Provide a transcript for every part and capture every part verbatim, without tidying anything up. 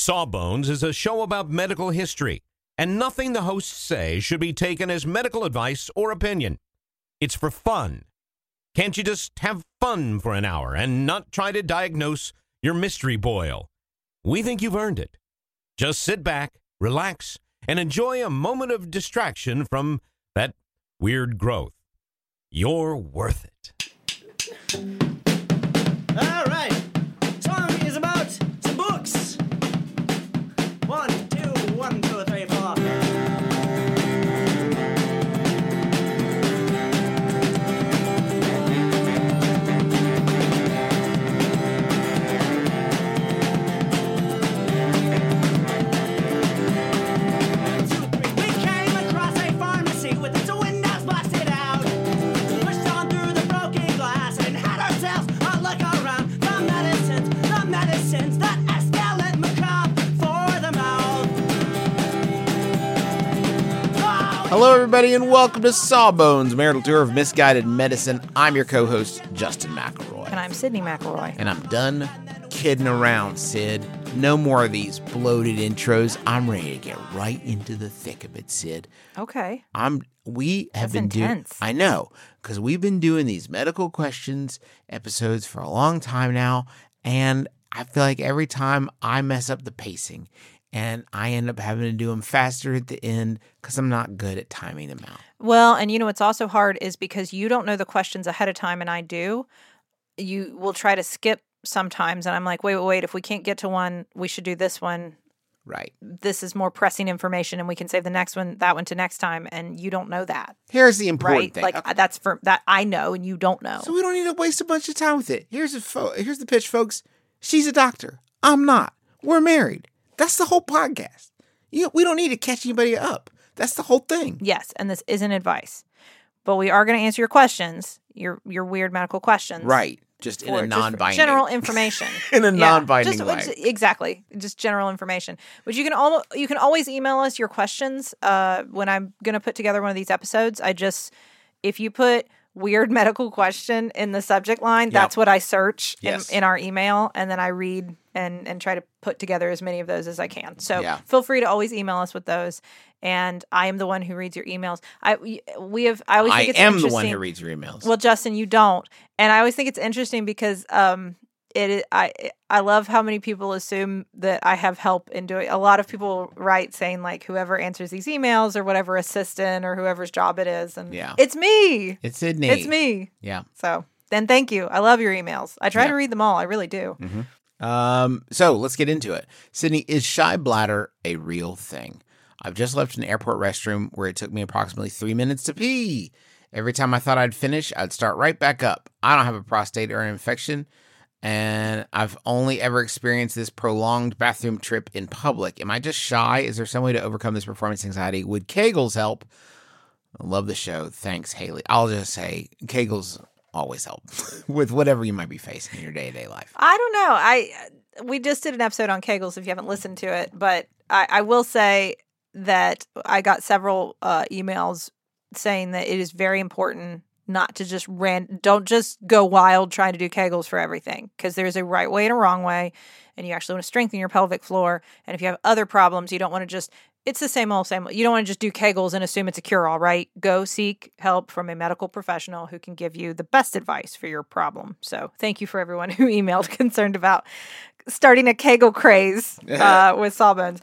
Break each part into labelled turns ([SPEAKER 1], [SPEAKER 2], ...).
[SPEAKER 1] Sawbones is a show about medical history, and nothing the hosts say should be taken as medical advice or opinion. It's for fun. Can't you just have fun for an hour and not try to diagnose your mystery boil? We think you've earned it. Just sit back, relax, and enjoy a moment of distraction from that weird growth. You're worth it.
[SPEAKER 2] All right. Song is about some books. One, two, one, two, three, four.
[SPEAKER 3] Hello, everybody, and welcome to Sawbones, Marital Tour of Misguided Medicine. I'm your co-host, Justin McElroy.
[SPEAKER 4] And I'm Sydney McElroy.
[SPEAKER 3] And I'm done kidding around, Sid. No more of these bloated intros. I'm ready to get right into the thick of it, Sid.
[SPEAKER 4] Okay.
[SPEAKER 3] I'm. We have
[SPEAKER 4] That's
[SPEAKER 3] been doing.
[SPEAKER 4] intense.
[SPEAKER 3] I know, because we've been doing these medical questions episodes for a long time now, and I feel like every time I mess up the pacing, and I end up having to do them faster at the end because I'm not good at timing them out.
[SPEAKER 4] Well, and you know what's also hard is because you don't know the questions ahead of time and I do, you will try to skip sometimes. And I'm like, wait, wait, wait. If we can't get to one, we should do this one.
[SPEAKER 3] Right.
[SPEAKER 4] This is more pressing information and we can save the next one, that one to next time. And you don't know that.
[SPEAKER 3] Here's the important
[SPEAKER 4] right?
[SPEAKER 3] thing.
[SPEAKER 4] Like
[SPEAKER 3] Okay.
[SPEAKER 4] that's for that I know and you don't know.
[SPEAKER 3] So we don't need to waste a bunch of time with it. Here's, a fo- here's the pitch, folks. She's a doctor. I'm not. We're married. That's the whole podcast. You, we don't need to catch anybody up. That's the whole thing.
[SPEAKER 4] Yes, and this isn't advice. But we are going to answer your questions, your your weird medical questions.
[SPEAKER 3] Right. Just in a
[SPEAKER 4] for-
[SPEAKER 3] non-binding.
[SPEAKER 4] general information.
[SPEAKER 3] in a
[SPEAKER 4] Yeah,
[SPEAKER 3] non-binding
[SPEAKER 4] just,
[SPEAKER 3] way.
[SPEAKER 4] just- exactly, just general information. But you can al- you can always email us your questions. Uh, when I'm going to put together one of these episodes, I just if you put weird medical question in the subject line,
[SPEAKER 3] Yep.
[SPEAKER 4] that's what I search
[SPEAKER 3] Yes.
[SPEAKER 4] in, in our email, and then I read and and try to put together as many of those as I can. So
[SPEAKER 3] Yeah.
[SPEAKER 4] feel free to always email us with those. And I am the one who reads your emails. I we, we have I always
[SPEAKER 3] I
[SPEAKER 4] think it's
[SPEAKER 3] am the one
[SPEAKER 4] interesting-
[SPEAKER 3] who reads your emails.
[SPEAKER 4] Well, Justin, you don't, and I always think it's interesting because um, it is- I I love how many people assume that I have help in doing. A lot of people write saying like whoever answers these emails or whatever assistant or whoever's job it is, and
[SPEAKER 3] Yeah.
[SPEAKER 4] it's me.
[SPEAKER 3] it's Sydney.
[SPEAKER 4] It's me.
[SPEAKER 3] Yeah.
[SPEAKER 4] So then, thank you. I love your emails. I try
[SPEAKER 3] Yeah.
[SPEAKER 4] to read them all. I really do.
[SPEAKER 3] Um, so let's get into it. Sydney, is shy bladder a real thing? I've just left an airport restroom where it took me approximately three minutes to pee. Every time I thought I'd finish, I'd start right back up. I don't have a prostate or an infection, and I've only ever experienced this prolonged bathroom trip in public. Am I just shy? Is there some way to overcome this performance anxiety? Would Kegels help? I love the show. Thanks, Haley. I'll just say Kegels always help with whatever you might be facing in your day-to-day life.
[SPEAKER 4] I don't know. I we just did an episode on Kegels. If you haven't listened to it, but I, I will say that I got several uh, emails saying that it is very important not to just ran. Don't just go wild trying to do Kegels for everything, because there's a right way and a wrong way, and you actually want to strengthen your pelvic floor. And if you have other problems, you don't want to just. It's the same old, same old. You don't want to just do Kegels and assume it's a cure-all, right? Go seek help from a medical professional who can give you the best advice for your problem. So thank you for everyone who emailed concerned about starting a Kegel craze uh, with Sawbones.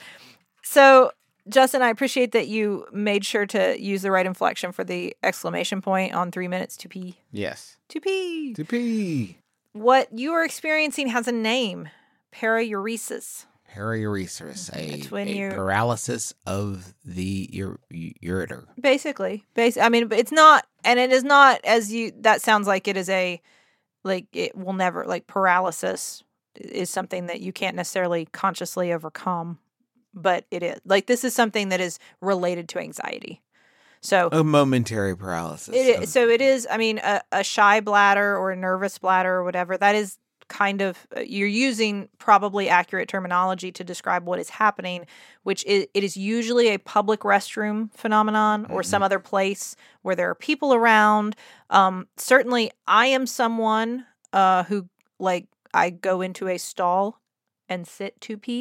[SPEAKER 4] So, Justin, I appreciate that you made sure to use the right inflection for the exclamation point on three minutes to pee.
[SPEAKER 3] Yes.
[SPEAKER 4] To pee.
[SPEAKER 3] To pee.
[SPEAKER 4] What you are experiencing has a name. Parauresis.
[SPEAKER 3] Parauresis, a,
[SPEAKER 4] It's when
[SPEAKER 3] a
[SPEAKER 4] you-
[SPEAKER 3] paralysis of the ur- ureter.
[SPEAKER 4] Basically, bas- I mean, but it's not, and it is not as you. That sounds like it is a, like it will never like paralysis is something that you can't necessarily consciously overcome, but it is like this is something that is related to anxiety. So
[SPEAKER 3] A momentary paralysis.
[SPEAKER 4] it
[SPEAKER 3] of-
[SPEAKER 4] is, so it is. I mean, a, a shy bladder or a nervous bladder or whatever that is. Kind of, you're using probably accurate terminology to describe what is happening, which is it is usually a public restroom phenomenon or some other place where there are people around. Um, certainly, I am someone uh, who like I go into a stall and sit to pee.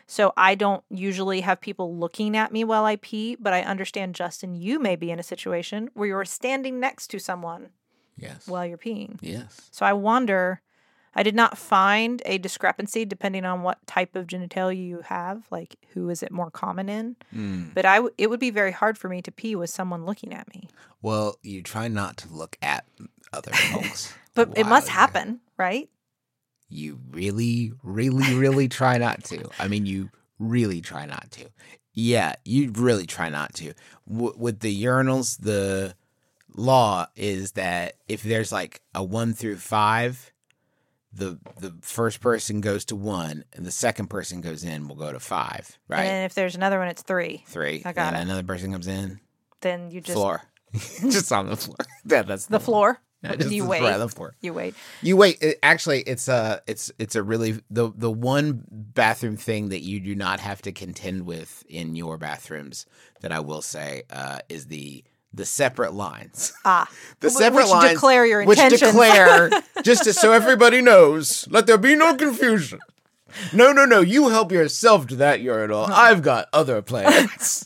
[SPEAKER 4] So I don't usually have people looking at me while I pee, but I understand, Justin, you may be in a situation where you're standing next to someone
[SPEAKER 3] Yes.
[SPEAKER 4] while you're peeing.
[SPEAKER 3] Yes.
[SPEAKER 4] So I wonder, I did not find a discrepancy depending on what type of genitalia you have, like who is it more common in.
[SPEAKER 3] Mm.
[SPEAKER 4] But I w- it would be very hard for me to pee with someone looking at me.
[SPEAKER 3] Well, you try not to look at other folks.
[SPEAKER 4] But it must
[SPEAKER 3] while
[SPEAKER 4] happen, right?
[SPEAKER 3] You really, really, really try not to. I mean, you really try not to. Yeah, you really try not to. W- with the urinals, the law is that if there's like a one through five, the the first person goes to one, and the second person goes in will go to five, right?
[SPEAKER 4] And if there's another one, it's three.
[SPEAKER 3] Three.
[SPEAKER 4] I got
[SPEAKER 3] and
[SPEAKER 4] it.
[SPEAKER 3] another person comes in.
[SPEAKER 4] Then you just
[SPEAKER 3] Floor. Just on the floor. Yeah, that's
[SPEAKER 4] the floor.
[SPEAKER 3] Yeah, just
[SPEAKER 4] you
[SPEAKER 3] the-
[SPEAKER 4] wait.
[SPEAKER 3] right on the floor.
[SPEAKER 4] You wait.
[SPEAKER 3] You wait. It, actually, it's a it's it's a really the the one bathroom thing that you do not have to contend with in your bathrooms that I will say uh, is the the separate lines.
[SPEAKER 4] Ah,
[SPEAKER 3] The
[SPEAKER 4] wh-
[SPEAKER 3] separate
[SPEAKER 4] which
[SPEAKER 3] lines
[SPEAKER 4] declare your
[SPEAKER 3] which
[SPEAKER 4] intentions.
[SPEAKER 3] declare just to, so everybody knows. Let there be no confusion. No, no, no. You help yourself to that urinal. I've got other plans.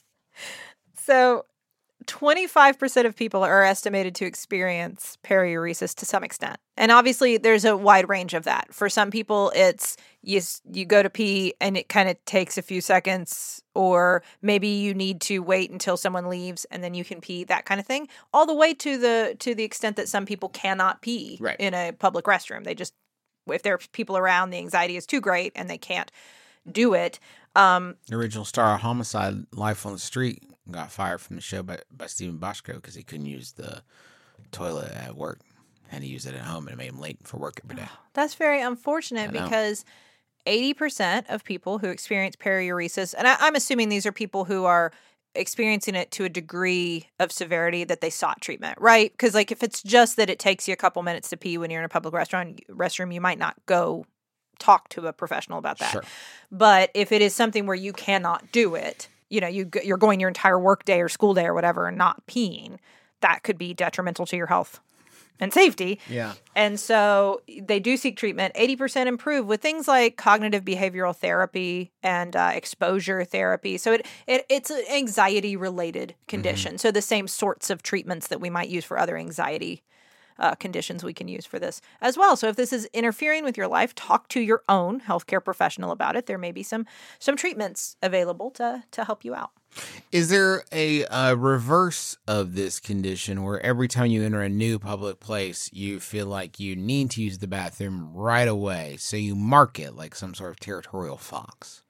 [SPEAKER 4] So, twenty-five percent of people are estimated to experience periuresis to some extent. And obviously, there's a wide range of that. For some people, it's you, s- you go to pee and it kind of takes a few seconds, or maybe you need to wait until someone leaves and then you can pee, that kind of thing. All the way to the to the extent that some people cannot pee
[SPEAKER 3] Right.
[SPEAKER 4] in a public restroom. They just, if there are people around, the anxiety is too great and they can't do it. Um,
[SPEAKER 3] The original star of Homicide, Life on the Street, got fired from the show by, by Stephen Boschko because he couldn't use the toilet at work. And he used it at home and it made him late for work every day.
[SPEAKER 4] That's very unfortunate
[SPEAKER 3] I know.
[SPEAKER 4] because eighty percent of people who experience periuresis, and I, I'm assuming these are people who are experiencing it to a degree of severity that they sought treatment, right? Because like if it's just that it takes you a couple minutes to pee when you're in a public restaurant restroom, you might not go talk to a professional about that.
[SPEAKER 3] Sure.
[SPEAKER 4] But if it is something where you cannot do it, you know, you, g- you're going your entire work day or school day or whatever and not peeing, that could be detrimental to your health and safety.
[SPEAKER 3] Yeah.
[SPEAKER 4] And so they do seek treatment. eighty percent improve with things like cognitive behavioral therapy and uh, exposure therapy. So it, it it's an anxiety related condition. So the same sorts of treatments that we might use for other anxiety uh, conditions we can use for this as well. So if this is interfering with your life, talk to your own healthcare professional about it. There may be some some treatments available to to help you out.
[SPEAKER 3] Is there a uh, reverse of this condition where every time you enter a new public place, you feel like you need to use the bathroom right away? So you mark it like some sort of territorial fox.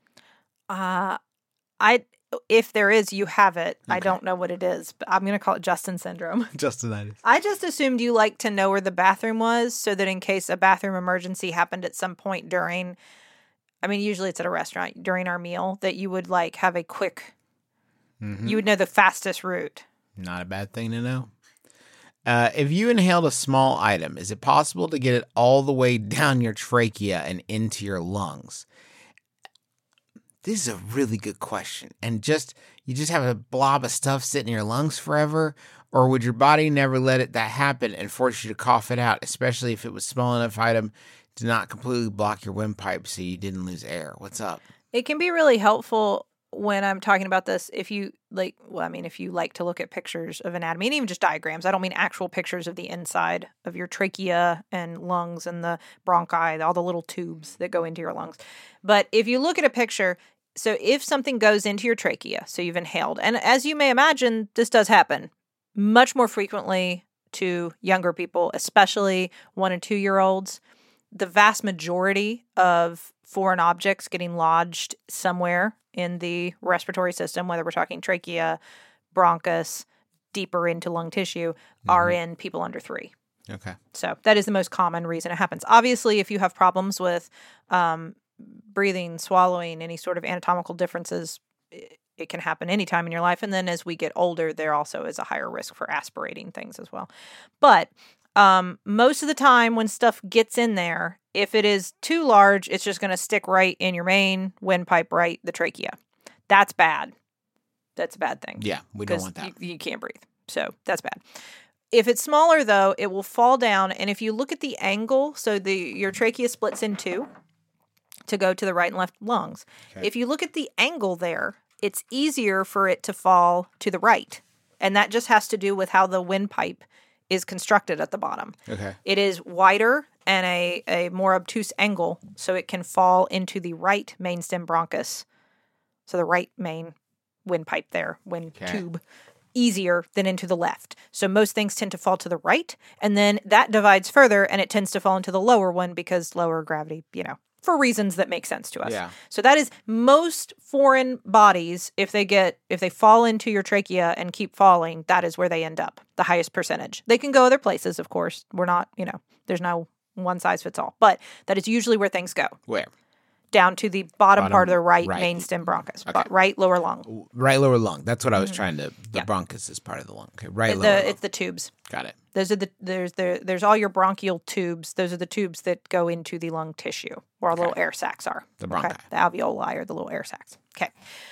[SPEAKER 4] Uh, I if there is, you have it. I
[SPEAKER 3] Okay.
[SPEAKER 4] don't know what it is, but I'm going to call it Justin syndrome.
[SPEAKER 3] Justinitis.
[SPEAKER 4] I just assumed you like to know where the bathroom was so that in case a bathroom emergency happened at some point during, I mean, usually it's at a restaurant during our meal, that you would like have a quick,
[SPEAKER 3] Mm-hmm.
[SPEAKER 4] you would know the fastest route.
[SPEAKER 3] Not a bad thing to know. Uh, if you inhaled a small item, is it possible to get it all the way down your trachea and into your lungs? This is a really good question. And just you just have a blob of stuff sitting in your lungs forever? Or would your body never let it that happen and force you to cough it out, especially if it was small enough item to not completely block your windpipe so you didn't lose air? What's up?
[SPEAKER 4] It can be really helpful when I'm talking about this. If you like, well, I mean, if you like to look at pictures of anatomy and even just diagrams, I don't mean actual pictures of the inside of your trachea and lungs and the bronchi, all the little tubes that go into your lungs. But if you look at a picture, so if something goes into your trachea, so you've inhaled, and as you may imagine, this does happen much more frequently to younger people, especially one and two year olds. The vast majority of foreign objects getting lodged somewhere in the respiratory system, whether we're talking trachea, bronchus, deeper into lung tissue, are in people under three.
[SPEAKER 3] Okay.
[SPEAKER 4] So that is the most common reason it happens. Obviously, if you have problems with um, breathing, swallowing, any sort of anatomical differences, it, it can happen anytime in your life. And then as we get older, there also is a higher risk for aspirating things as well. But um, most of the time when stuff gets in there, if it is too large, it's just going to stick right in your main windpipe, right, the trachea. That's bad. That's a bad thing.
[SPEAKER 3] Yeah, we don't
[SPEAKER 4] 'Cause
[SPEAKER 3] want that.
[SPEAKER 4] You, you can't breathe. So that's bad. If it's smaller, though, it will fall down. And if you look at the angle, so the your trachea splits in two. to go to the right and left lungs.
[SPEAKER 3] Okay.
[SPEAKER 4] If you look at the angle there, it's easier for it to fall to the right. And that just has to do with how the windpipe is constructed at the bottom.
[SPEAKER 3] Okay.
[SPEAKER 4] It is wider and a, a more obtuse angle, so it can fall into the right main stem bronchus. So the right main windpipe there, wind
[SPEAKER 3] Okay.
[SPEAKER 4] tube, easier than into the left. So most things tend to fall to the right, and then that divides further, and it tends to fall into the lower one because lower gravity, you know, for reasons that make sense to us.
[SPEAKER 3] Yeah.
[SPEAKER 4] So that is most foreign bodies, if they get if they fall into your trachea and keep falling, that is where they end up, the highest percentage. They can go other places, of course. We're not, you know, there's no one size fits all. But that is usually where things go.
[SPEAKER 3] Where?
[SPEAKER 4] Down to the bottom,
[SPEAKER 3] Bottom
[SPEAKER 4] part of the right,
[SPEAKER 3] right.
[SPEAKER 4] main stem bronchus.
[SPEAKER 3] Okay.
[SPEAKER 4] Bo- right lower lung.
[SPEAKER 3] Right lower lung. That's what I was trying to. The
[SPEAKER 4] Yeah.
[SPEAKER 3] bronchus is part of the lung. Okay. Right
[SPEAKER 4] The,
[SPEAKER 3] lower lung.
[SPEAKER 4] it's the tubes.
[SPEAKER 3] Got it.
[SPEAKER 4] Those are the there's the there's all your bronchial tubes. Those are the tubes that go into the lung tissue, where all the little air sacs are.
[SPEAKER 3] The bronchi.
[SPEAKER 4] The alveoli are the little air sacs. Okay.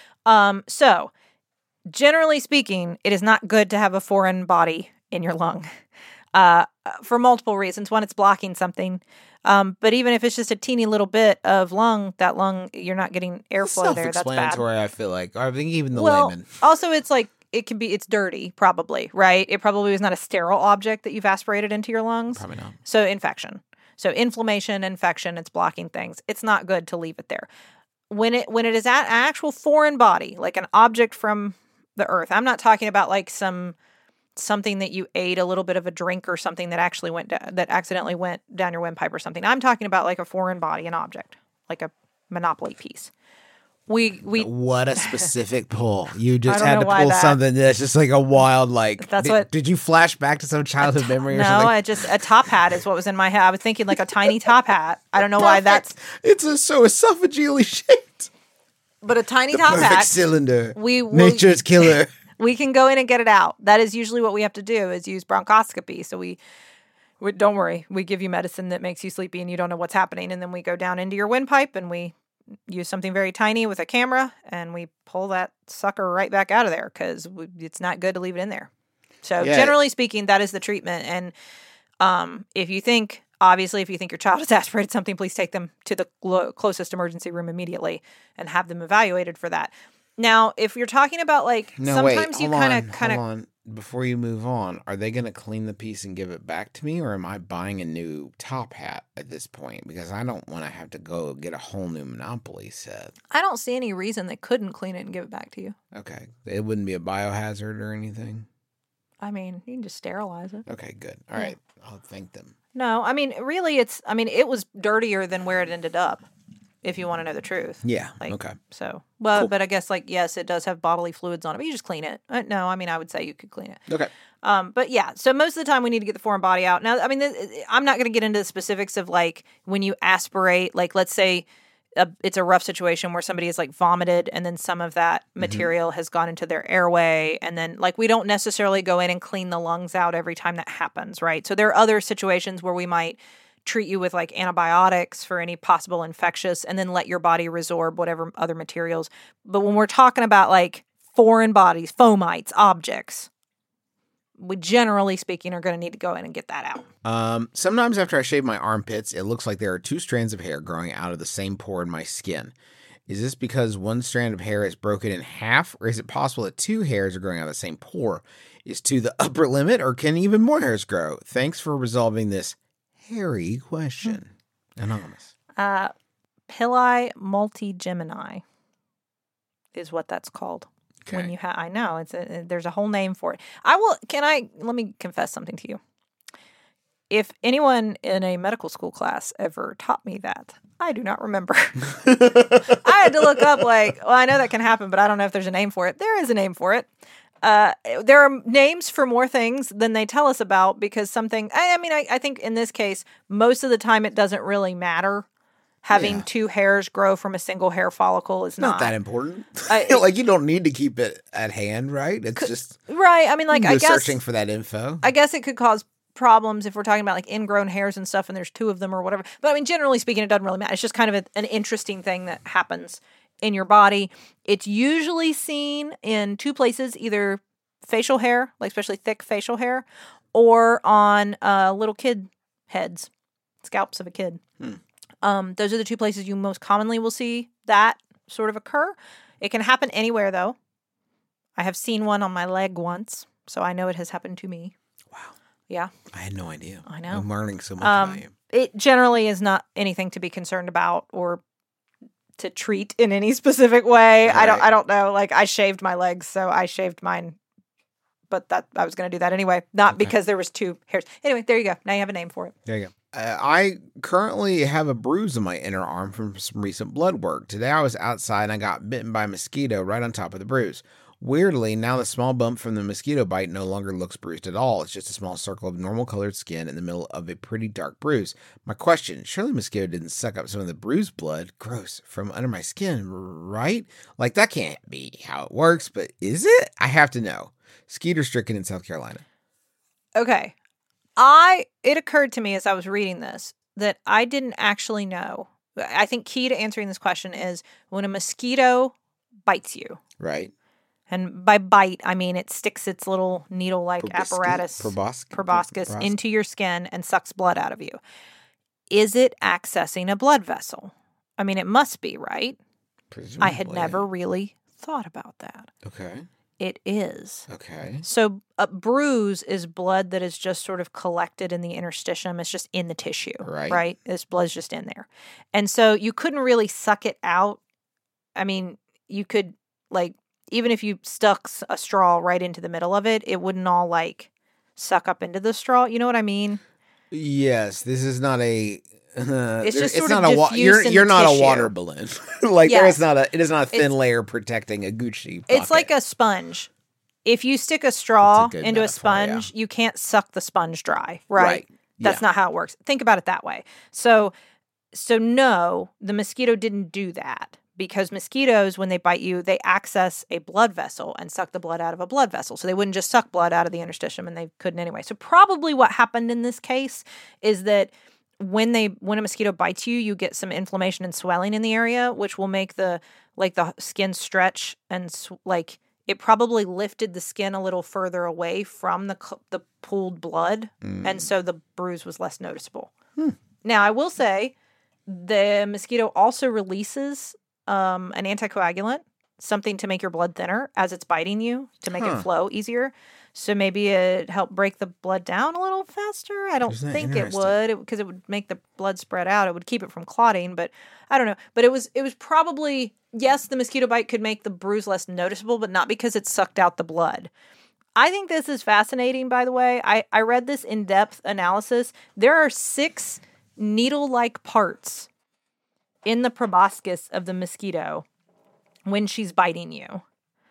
[SPEAKER 4] Um. So, generally speaking, it is not good to have a foreign body in your lung, uh, for multiple reasons. One, it's blocking something. Um. But even if it's just a teeny little bit of lung, that lung you're not getting airflow there. That's bad.
[SPEAKER 3] Self-explanatory, I feel like. Or I think even the
[SPEAKER 4] Well,
[SPEAKER 3] layman.
[SPEAKER 4] also it's like it can be it's dirty, probably, right? It probably is not a sterile object that you've aspirated into your lungs.
[SPEAKER 3] Probably not.
[SPEAKER 4] So infection. So inflammation, infection, it's blocking things. It's not good to leave it there. When it when it is at an actual foreign body, like an object from the earth. I'm not talking about like some something that you ate, a little bit of a drink or something that actually went da- that accidentally went down your windpipe or something. I'm talking about like a foreign body, an object, like a Monopoly piece. We we
[SPEAKER 3] What a specific pull. You just
[SPEAKER 4] don't
[SPEAKER 3] had
[SPEAKER 4] know
[SPEAKER 3] to
[SPEAKER 4] why
[SPEAKER 3] pull
[SPEAKER 4] that-
[SPEAKER 3] something that's just like a wild, like.
[SPEAKER 4] That's
[SPEAKER 3] did,
[SPEAKER 4] what-
[SPEAKER 3] Did you flash back to some childhood memory or
[SPEAKER 4] no,
[SPEAKER 3] something?
[SPEAKER 4] I just a top hat is what was in my head. I was thinking like a tiny top hat. I don't know why that's,
[SPEAKER 3] It's a, so esophageally shaped.
[SPEAKER 4] but a tiny
[SPEAKER 3] The
[SPEAKER 4] top
[SPEAKER 3] perfect
[SPEAKER 4] hat.
[SPEAKER 3] cylinder.
[SPEAKER 4] We will-
[SPEAKER 3] Nature's killer.
[SPEAKER 4] We can go in and get it out. That is usually what we have to do is use bronchoscopy. So we, we don't worry, we give you medicine that makes you sleepy and you don't know what's happening, and then we go down into your windpipe and we use something very tiny with a camera and we pull that sucker right back out of there because it's not good to leave it in there. So
[SPEAKER 3] Yeah.
[SPEAKER 4] generally speaking, that is the treatment. And um, if you think, obviously, if you think your child has aspirated something, please take them to the clo- closest emergency room immediately and have them evaluated for that. Now, if you're talking about like
[SPEAKER 3] No,
[SPEAKER 4] sometimes
[SPEAKER 3] wait.
[SPEAKER 4] you
[SPEAKER 3] Hold
[SPEAKER 4] kind
[SPEAKER 3] on.
[SPEAKER 4] of kind of
[SPEAKER 3] Hold on. Before you move on, are they going to clean the piece and give it back to me, or am I buying a new top hat at this point? Because I don't want to have to go get a whole new Monopoly set.
[SPEAKER 4] I don't see any reason they couldn't clean it and give it back to you.
[SPEAKER 3] Okay. It wouldn't be a biohazard or anything?
[SPEAKER 4] I mean, you can just sterilize it.
[SPEAKER 3] Okay, good. All right. I'll thank them.
[SPEAKER 4] No, I mean, really, it's. I mean, it was dirtier than where it ended up. If you want to know the truth.
[SPEAKER 3] Yeah.
[SPEAKER 4] Like,
[SPEAKER 3] okay.
[SPEAKER 4] So, well,
[SPEAKER 3] Cool.
[SPEAKER 4] but I guess like yes, it does have bodily fluids on it. But you just clean it. Uh, no, I mean, I would say you could clean it.
[SPEAKER 3] Okay.
[SPEAKER 4] Um, but yeah, so most of the time we need to get the foreign body out. Now, I mean, th- I'm not going to get into the specifics of like when you aspirate, like let's say a, it's a rough situation where somebody is like vomited and then some of that material has gone into their airway. And then like we don't necessarily go in and clean the lungs out every time that happens, right? So there are other situations where we might treat you with like antibiotics for any possible infectious and then let your body resorb whatever other materials. But when we're talking about like foreign bodies, fomites, objects, we generally speaking are going to need to go in and get that out.
[SPEAKER 3] Um, sometimes after I shave my armpits, it looks like there are two strands of hair growing out of the same pore in my skin. Is this because one strand of hair is broken in half, or is it possible that two hairs are growing out of the same pore? Is two the upper limit, or can even more hairs grow? Thanks for resolving this hairy question. Anonymous.
[SPEAKER 4] Uh, Pili multigemini is what that's called.
[SPEAKER 3] Okay.
[SPEAKER 4] When you have, I know it's a, there's a whole name for it. I will. Can I? Let me confess something to you. If anyone in a medical school class ever taught me that, I do not remember. I had to look up. Like, well, I know that can happen, but I don't know if there's a name for it. There is a name for it. Uh, there are names for more things than they tell us about because something. I, I mean, I, I think in this case, most of the time it doesn't really matter. Having
[SPEAKER 3] Yeah.
[SPEAKER 4] two hairs grow from a single hair follicle is
[SPEAKER 3] Not
[SPEAKER 4] not
[SPEAKER 3] that important.
[SPEAKER 4] I-
[SPEAKER 3] like, you don't need to keep it at hand, right? It's just
[SPEAKER 4] right. I mean, like
[SPEAKER 3] you
[SPEAKER 4] I
[SPEAKER 3] go
[SPEAKER 4] guess
[SPEAKER 3] searching for that info.
[SPEAKER 4] I guess it could cause problems if we're talking about like ingrown hairs and stuff, and there's two of them or whatever. But I mean, generally speaking, it doesn't really matter. It's just kind of a, an interesting thing that happens in your body. It's usually seen in two places: either facial hair, like especially thick facial hair, or on uh, little kid heads, scalps of a kid.
[SPEAKER 3] Hmm.
[SPEAKER 4] Um, those are the two places you most commonly will see that sort of occur. It can happen anywhere, though. I have seen one on my leg once, so I know it has happened to me.
[SPEAKER 3] Wow.
[SPEAKER 4] Yeah.
[SPEAKER 3] I had no idea.
[SPEAKER 4] I know.
[SPEAKER 3] I'm learning so much
[SPEAKER 4] Um,
[SPEAKER 3] about you.
[SPEAKER 4] It generally is not anything to be concerned about or to treat in any specific way. I don't
[SPEAKER 3] Right.
[SPEAKER 4] I don't know. Like, I shaved my legs, so I shaved mine. But that I was going to do that anyway, not
[SPEAKER 3] Okay.
[SPEAKER 4] because there was two hairs. Anyway, there you go. Now you have a name for it.
[SPEAKER 3] There you go. Uh, I currently have a bruise on my inner arm from some recent blood work. Today I was outside and I got bitten by a mosquito right on top of the bruise. Weirdly, now the small bump from the mosquito bite no longer looks bruised at all. It's just a small circle of normal colored skin in the middle of a pretty dark bruise. My question, surely mosquito didn't suck up some of the bruised blood, gross, from under my skin, right? Like, that can't be how it works, but is it? I have to know. Skeeter stricken in South Carolina.
[SPEAKER 4] Okay. I it occurred to me as I was reading this that I didn't actually know. I think key to answering this question is when a mosquito bites you.
[SPEAKER 3] Right.
[SPEAKER 4] And by bite, I mean it sticks its little needle-like
[SPEAKER 3] Proboscis-
[SPEAKER 4] apparatus,
[SPEAKER 3] proboscis-
[SPEAKER 4] proboscis,
[SPEAKER 3] proboscis.
[SPEAKER 4] into your skin and sucks blood out of you. Is it accessing a blood vessel? I mean, it must be, right? I had
[SPEAKER 3] Presumably.
[SPEAKER 4] never really thought about that.
[SPEAKER 3] Okay.
[SPEAKER 4] It is.
[SPEAKER 3] Okay.
[SPEAKER 4] So a bruise is blood that is just sort of collected in the interstitium. It's just in the tissue,
[SPEAKER 3] Right.
[SPEAKER 4] right? This blood's just in there. And so you couldn't really suck it out. I mean, you could, like, even if you stuck s- a straw right into the middle of it, it wouldn't all, like, suck up into the straw. You know what I mean?
[SPEAKER 3] Yes, this is not a. Uh,
[SPEAKER 4] It's just
[SPEAKER 3] it's
[SPEAKER 4] sort
[SPEAKER 3] not
[SPEAKER 4] of
[SPEAKER 3] a wa-
[SPEAKER 4] diffuse
[SPEAKER 3] You're
[SPEAKER 4] in
[SPEAKER 3] you're
[SPEAKER 4] the
[SPEAKER 3] not
[SPEAKER 4] tissue.
[SPEAKER 3] a water balloon. Like there
[SPEAKER 4] Yes.
[SPEAKER 3] is not a. It is not a thin
[SPEAKER 4] It's-
[SPEAKER 3] layer protecting a Gucci.
[SPEAKER 4] It's like
[SPEAKER 3] pocket.
[SPEAKER 4] a sponge. If you stick a straw
[SPEAKER 3] good
[SPEAKER 4] into a
[SPEAKER 3] metaphor, yeah.
[SPEAKER 4] sponge, you can't suck the sponge dry, right?
[SPEAKER 3] Right.
[SPEAKER 4] That's
[SPEAKER 3] Yeah.
[SPEAKER 4] not how it works. Think about it that way. So, so no, the mosquito didn't do that because mosquitoes, when they bite you, they access a blood vessel and suck the blood out of a blood vessel. So they wouldn't just suck blood out of the interstitium, and they couldn't anyway. So probably what happened in this case is that when they when a mosquito bites you, you get some inflammation and swelling in the area, which will make the like the skin stretch and sw- like it probably lifted the skin a little further away from the c- the pooled blood,
[SPEAKER 3] Mm.
[SPEAKER 4] and so the bruise was less noticeable. Now, I will say the mosquito also releases um, an anticoagulant, something to make your blood thinner as it's biting you to make
[SPEAKER 3] Huh.
[SPEAKER 4] it flow easier. So maybe it helped break the blood down a little faster. I don't
[SPEAKER 3] Isn't that
[SPEAKER 4] think it
[SPEAKER 3] interesting?
[SPEAKER 4] would because it, it would make the blood spread out. It would keep it from clotting, but I don't know. But it was it was probably yes, the mosquito bite could make the bruise less noticeable, but not because it sucked out the blood. I think this is fascinating, by the way. I, I read this in-depth analysis. There are six needle-like parts in the proboscis of the mosquito when she's biting you.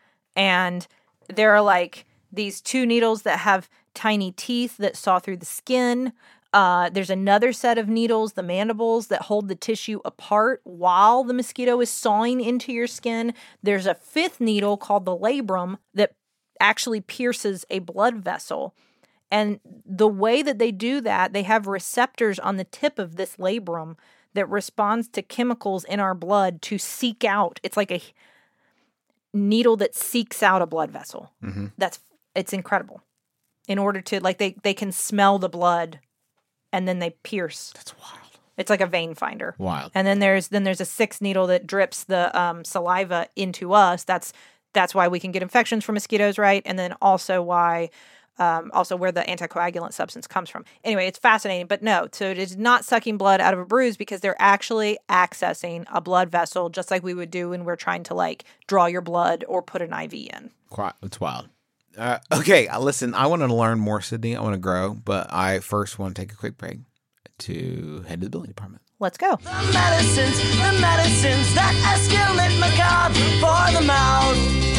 [SPEAKER 4] And there are like these two needles that have tiny teeth that saw through the skin. Uh, there's another set of needles, the mandibles, that hold the tissue apart while the mosquito is sawing into your skin. There's a fifth needle called the labrum that actually pierces a blood vessel. And the way that they do that, they have receptors on the tip of this labrum that responds to chemicals in our blood to seek out. It's like a needle that seeks out a blood vessel.
[SPEAKER 3] Mm-hmm.
[SPEAKER 4] That's it's incredible. In order to like they they can smell the blood and then they pierce.
[SPEAKER 3] That's wild.
[SPEAKER 4] It's like a vein finder.
[SPEAKER 3] Wild.
[SPEAKER 4] And then there's then there's a sixth needle that drips the um, saliva into us. That's that's why we can get infections from mosquitoes, right? And then also why um, also where the anticoagulant substance comes from. Anyway, it's fascinating, but no, so it is not sucking blood out of a bruise because they're actually accessing a blood vessel just like we would do when we're trying to like draw your blood or put an I V in.
[SPEAKER 3] Quite, it's wild. Uh, okay, uh, listen, I want to learn more, Sydney. I want to grow, but I first want to take a quick break to head to the building department.
[SPEAKER 4] Let's go.
[SPEAKER 2] The medicines, the medicines that escalate macabre for the mouth.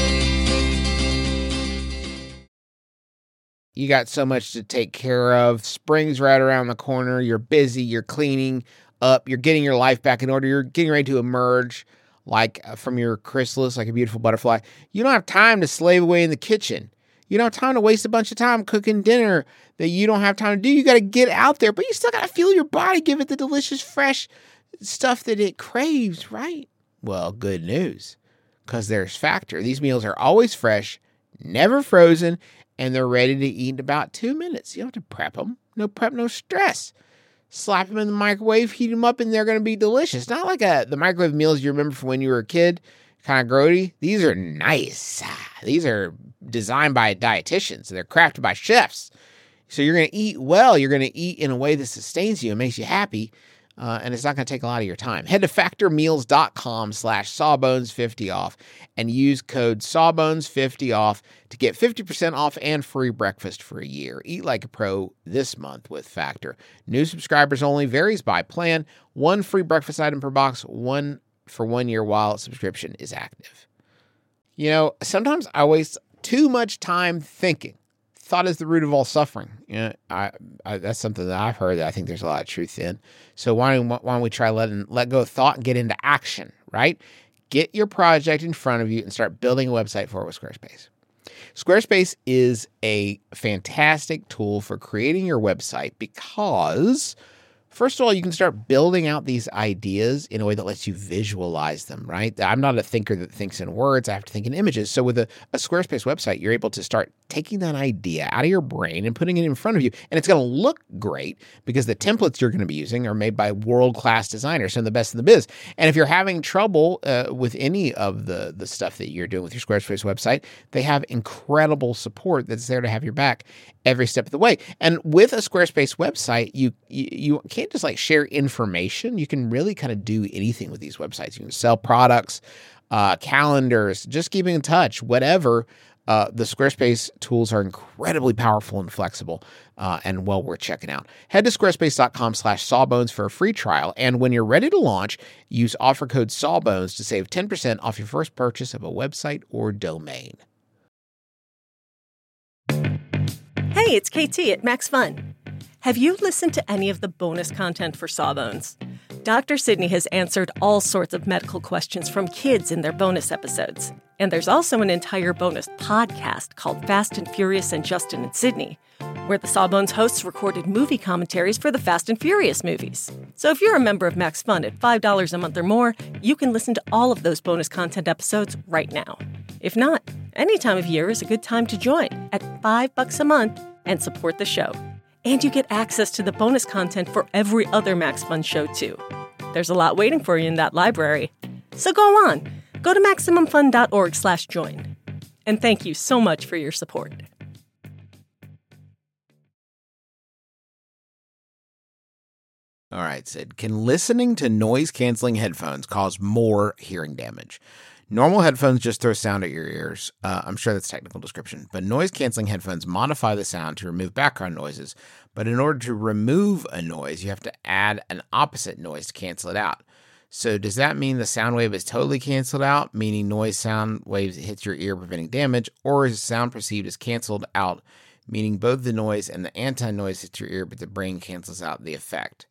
[SPEAKER 3] You got so much to take care of. Spring's right around the corner. You're busy. You're cleaning up. You're getting your life back in order. You're getting ready to emerge like uh, from your chrysalis, like a beautiful butterfly. You don't have time to slave away in the kitchen. You don't have time to waste a bunch of time cooking dinner that you don't have time to do. You got to get out there, but you still got to fuel your body, give it the delicious, fresh stuff that it craves, right? Well, good news, because there's Factor. These meals are always fresh, never frozen, and they're ready to eat in about two minutes. You don't have to prep them. No prep, no stress. slap them in the microwave, heat them up, and they're going to be delicious. Not like a, the microwave meals you remember from when you were a kid, kind of grody. These are nice. These are designed by dietitians. They're crafted by chefs. So you're going to eat well. You're going to eat in a way that sustains you and makes you happy. Uh, and it's not going to take a lot of your time. Head to factormeals.com slash sawbones50 off and use code sawbones fifty off to get fifty percent off and free breakfast for a year. Eat like a pro this month with Factor. New subscribers only, varies by plan. One free breakfast item per box, one for one year while subscription is active. You know, sometimes I waste too much time thinking. Thought is the root of all suffering. You know, I, I, that's something that I've heard that I think there's a lot of truth in. So why don't, why don't we try letting let go of thought and get into action, right? Get your project in front of you and start building a website for it with Squarespace. Squarespace is a fantastic tool for creating your website because, first of all, you can start building out these ideas in a way that lets you visualize them, right? I'm not a thinker that thinks in words. I have to think in images. So with a, a Squarespace website, you're able to start taking that idea out of your brain and putting it in front of you. And it's going to look great because the templates you're going to be using are made by world-class designers, some of the best in the biz. And if you're having trouble uh, with any of the, the stuff that you're doing with your Squarespace website, they have incredible support that's there to have your back every step of the way. And with a Squarespace website, you, you, you can't just like share information. You can really kind of do anything with these websites. You can sell products, uh, calendars, just keeping in touch, whatever. Uh, the Squarespace tools are incredibly powerful and flexible uh, and well worth checking out. Head to squarespace.com slash sawbones for a free trial. And when you're ready to launch, use offer code sawbones to save ten percent off your first purchase of a website or domain.
[SPEAKER 5] Hey, it's K T at Max Fun. Have you listened to any of the bonus content for Sawbones? Doctor Sydney has answered all sorts of medical questions from kids in their bonus episodes. And there's also an entire bonus podcast called Fast and Furious and Justin and Sydney, where the Sawbones hosts recorded movie commentaries for the Fast and Furious movies. So if you're a member of Max Fun at five dollars a month or more, you can listen to all of those bonus content episodes right now. If not, any time of year is a good time to join at five bucks a month and support the show. And you get access to the bonus content for every other Max Fun show, too. There's a lot waiting for you in that library. So go on. Go to MaximumFun.org slash join. And thank you so much for your support.
[SPEAKER 3] All right, Sid. Can listening to noise-canceling headphones cause more hearing damage? Normal headphones just throw sound at your ears. Uh, I'm sure that's technical description. But noise-canceling headphones modify the sound to remove background noises. But in order to remove a noise, you have to add an opposite noise to cancel it out. So does that mean the sound wave is totally canceled out, meaning noise sound waves hits your ear preventing damage, or is sound perceived as canceled out, meaning both the noise and the anti-noise hits your ear, but the brain cancels out the effect?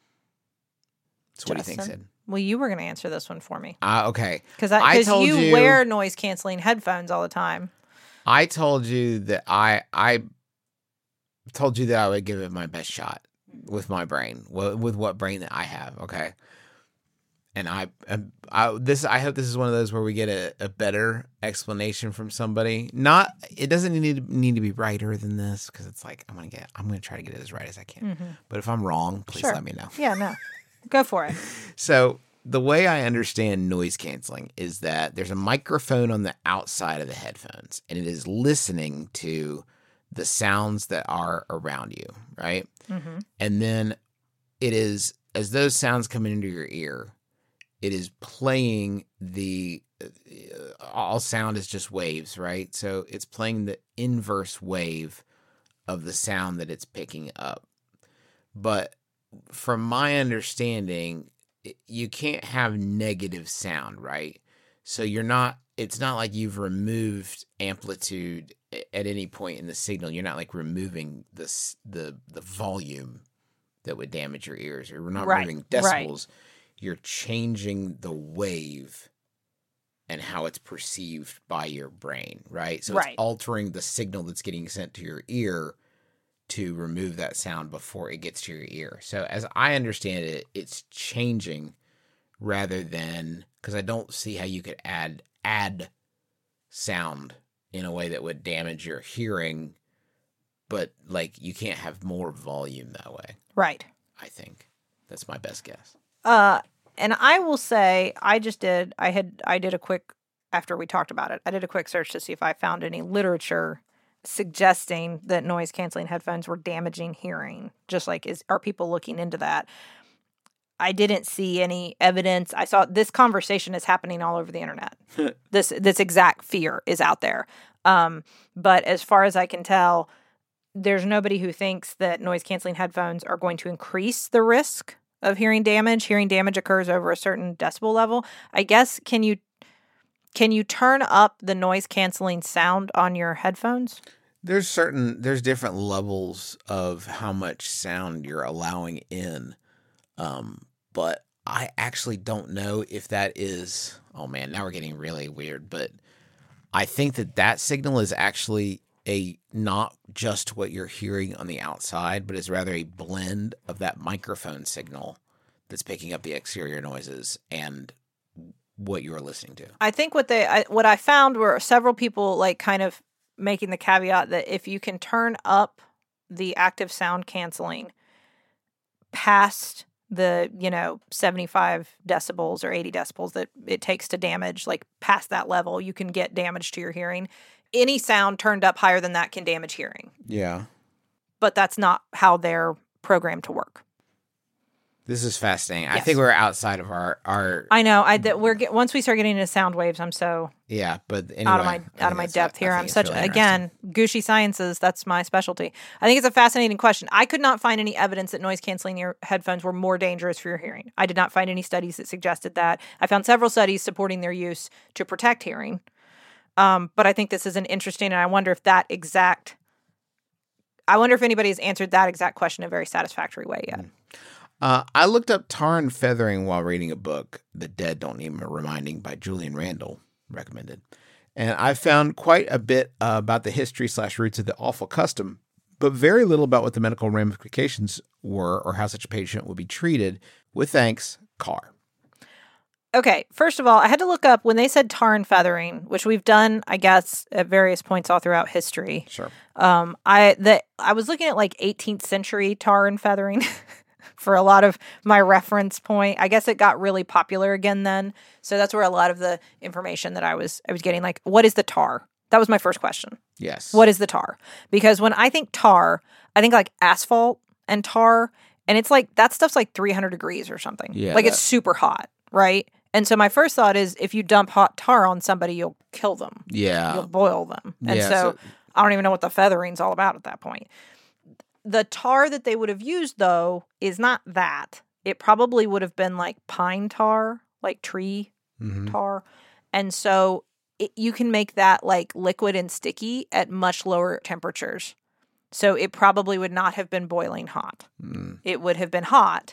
[SPEAKER 3] So what
[SPEAKER 4] Justin?
[SPEAKER 3] do you think, Sid?
[SPEAKER 4] Well, you were going to answer this one for me.
[SPEAKER 3] Uh, okay.
[SPEAKER 4] Because
[SPEAKER 3] I told
[SPEAKER 4] you,
[SPEAKER 3] you
[SPEAKER 4] wear noise-canceling headphones all the time.
[SPEAKER 3] I told you that I I told you that I would give it my best shot with my brain, with what brain that I have, okay? And I, I this I hope this is one of those where we get a, a better explanation from somebody. Not it doesn't need to, need to be righter than this, because it's like I'm gonna get I'm gonna try to get it as right as I can. Mm-hmm. But if I'm wrong, please
[SPEAKER 4] sure.
[SPEAKER 3] let me know.
[SPEAKER 4] Yeah, no, go for it.
[SPEAKER 3] So the way I understand noise canceling is that there's a microphone on the outside of the headphones, and it is listening to the sounds that are around you, right? Mm-hmm. And then it is, as those sounds come into your ear, it is playing the, uh, all sound is just waves, right? So it's playing the inverse wave of the sound that it's picking up. But from my understanding, you can't have negative sound, right? So you're not, it's not like you've removed amplitude at any point in the signal. You're not like removing this, the, the volume that would damage your ears, or we're not
[SPEAKER 4] right.
[SPEAKER 3] removing decibels. Right. You're changing the wave and how it's perceived by your brain, right? So right. it's altering the signal that's getting sent to your ear to remove that sound before it gets to your ear. So as I understand it, it's changing rather than, because I don't see how you could add add sound in a way that would damage your hearing, but like you can't have more volume that way.
[SPEAKER 4] Right.
[SPEAKER 3] I think. That's my best guess.
[SPEAKER 4] Uh, and I will say, I just did, I had, I did a quick, after we talked about it, I did a quick search to see if I found any literature suggesting that noise canceling headphones were damaging hearing. Just like, is, are people looking into that? I didn't see any evidence. I saw this conversation is happening all over the internet. this, this exact fear is out there. Um, but as far as I can tell, there's nobody who thinks that noise canceling headphones are going to increase the risk of hearing damage. Hearing damage occurs over a certain decibel level. I guess, can you can you turn up the noise canceling sound on your headphones?
[SPEAKER 3] There's certain, there's different levels of how much sound you're allowing in. Um, but I actually don't know if that is, oh man, now we're getting really weird, but I think that that signal is actually a not just what you're hearing on the outside, but is rather a blend of that microphone signal that's picking up the exterior noises and what you are listening to.
[SPEAKER 4] I think what they I, what I found were several people like kind of making the caveat that if you can turn up the active sound canceling past the, you know, seventy-five decibels or eighty decibels that it takes to damage, like past that level, you can get damage to your hearing. Any sound turned up higher than that can damage hearing.
[SPEAKER 3] Yeah.
[SPEAKER 4] But that's not how they're programmed to work.
[SPEAKER 3] This is fascinating. I
[SPEAKER 4] Yes.
[SPEAKER 3] think we're outside of our, our
[SPEAKER 4] I know. I that we're get, once we start getting into sound waves, I'm so
[SPEAKER 3] yeah, but anyway,
[SPEAKER 4] out of
[SPEAKER 3] I
[SPEAKER 4] my
[SPEAKER 3] think
[SPEAKER 4] out of my
[SPEAKER 3] that's-
[SPEAKER 4] depth
[SPEAKER 3] I
[SPEAKER 4] here.
[SPEAKER 3] think
[SPEAKER 4] I'm
[SPEAKER 3] it's
[SPEAKER 4] such
[SPEAKER 3] really
[SPEAKER 4] again gushy sciences. That's my specialty. I think it's a fascinating question. I could not find any evidence that noise canceling ear headphones were more dangerous for your hearing. I did not find any studies that suggested that. I found several studies supporting their use to protect hearing. Um, but I think this is an interesting, and I wonder if that exact. I wonder if anybody has answered that exact question in a very satisfactory way yet.
[SPEAKER 3] Uh, I looked up tar and feathering while reading a book, The Dead Don't Need a Reminding by Julian Randall, recommended. And I found quite a bit uh, about the history slash roots of the awful custom, but very little about what the medical ramifications were or how such a patient would be treated. With thanks, Carr.
[SPEAKER 4] Okay, first of all, I had to look up when they said tar and feathering, which we've done, I guess, at various points all throughout history.
[SPEAKER 3] Sure.
[SPEAKER 4] Um, I the I was looking at like eighteenth century tar and feathering for a lot of my reference point. I guess it got really popular again then, so that's where a lot of the information that I was I was getting. Like, what is the tar? That was my first question.
[SPEAKER 3] Yes.
[SPEAKER 4] What is the tar? Because when I think tar, I think like asphalt and tar, and it's like that stuff's like three hundred degrees or something.
[SPEAKER 3] Yeah,
[SPEAKER 4] like
[SPEAKER 3] that-
[SPEAKER 4] it's super hot, right? And so my first thought is if you dump hot tar on somebody, you'll kill them.
[SPEAKER 3] Yeah.
[SPEAKER 4] You'll boil them. And
[SPEAKER 3] Yeah,
[SPEAKER 4] so,
[SPEAKER 3] so-
[SPEAKER 4] I don't even know what the feathering's all about at that point. The tar that they would have used, though, is not that. It probably would have been like pine tar, like tree
[SPEAKER 3] Mhm.
[SPEAKER 4] tar. And so it, you can make that like liquid and sticky at much lower temperatures. So it probably would not have been boiling hot.
[SPEAKER 3] Mm.
[SPEAKER 4] It would have been hot.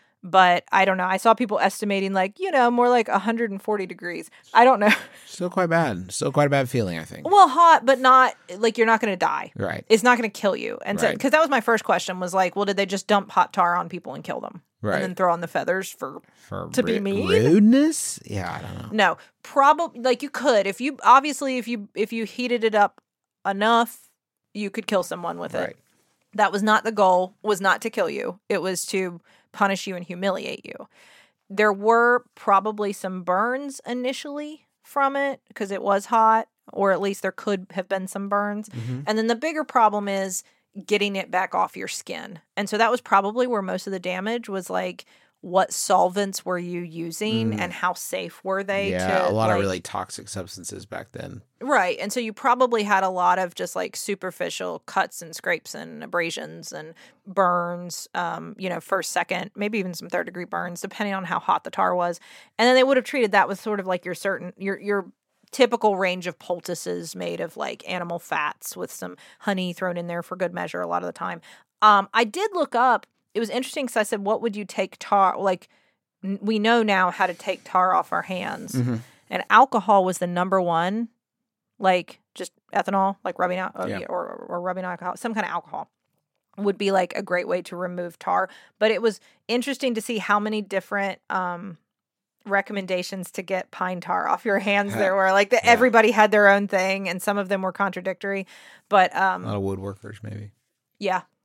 [SPEAKER 4] But I don't know. I saw people estimating like, you know, more like one hundred forty degrees. I don't know.
[SPEAKER 3] Still quite bad. Still quite a bad feeling, I think.
[SPEAKER 4] Well, hot, but not like you're not going to die.
[SPEAKER 3] Right.
[SPEAKER 4] It's not going to kill you. And so,
[SPEAKER 3] Right.
[SPEAKER 4] because that was my first question was like, well, did they just dump hot tar on people and kill them?
[SPEAKER 3] Right.
[SPEAKER 4] And then throw on the feathers for,
[SPEAKER 3] For
[SPEAKER 4] to be
[SPEAKER 3] ru-
[SPEAKER 4] mean?
[SPEAKER 3] rudeness? Yeah, I don't know.
[SPEAKER 4] no, probably like you could, if you, obviously, if you, if you heated it up enough, you could kill someone with
[SPEAKER 3] Right.
[SPEAKER 4] it. That was not the goal, was not to kill you. It was to punish you and humiliate you. There were probably some burns initially from it because it was hot, or at least there could have been some burns.
[SPEAKER 3] Mhm.
[SPEAKER 4] And then the bigger problem is getting it back off your skin. And so that was probably where most of the damage was like, what solvents were you using
[SPEAKER 3] Mm.
[SPEAKER 4] and how safe were they?
[SPEAKER 3] Yeah,
[SPEAKER 4] to,
[SPEAKER 3] a lot
[SPEAKER 4] like,
[SPEAKER 3] of really toxic substances back then.
[SPEAKER 4] Right. And so you probably had a lot of just like superficial cuts and scrapes and abrasions and burns, um, you know, first, second, maybe even some third degree burns, depending on how hot the tar was. And then they would have treated that with sort of like your certain, your, your, typical range of poultices made of like animal fats with some honey thrown in there for good measure a lot of the time. Um, I did look up, it was interesting because I said, what would you take tar, like n- we know now how to take tar off our hands.
[SPEAKER 3] Mhm.
[SPEAKER 4] And alcohol was the number one, like just ethanol, like rubbing out,
[SPEAKER 3] Yeah.
[SPEAKER 4] or, or, or rubbing alcohol, some kind of alcohol would be like a great way to remove tar. But it was interesting to see how many different um, recommendations to get pine tar off your hands there were. Like the,
[SPEAKER 3] Yeah.
[SPEAKER 4] everybody had their own thing, and some of them were contradictory. But
[SPEAKER 3] A
[SPEAKER 4] um,
[SPEAKER 3] lot of woodworkers, maybe.
[SPEAKER 4] yeah,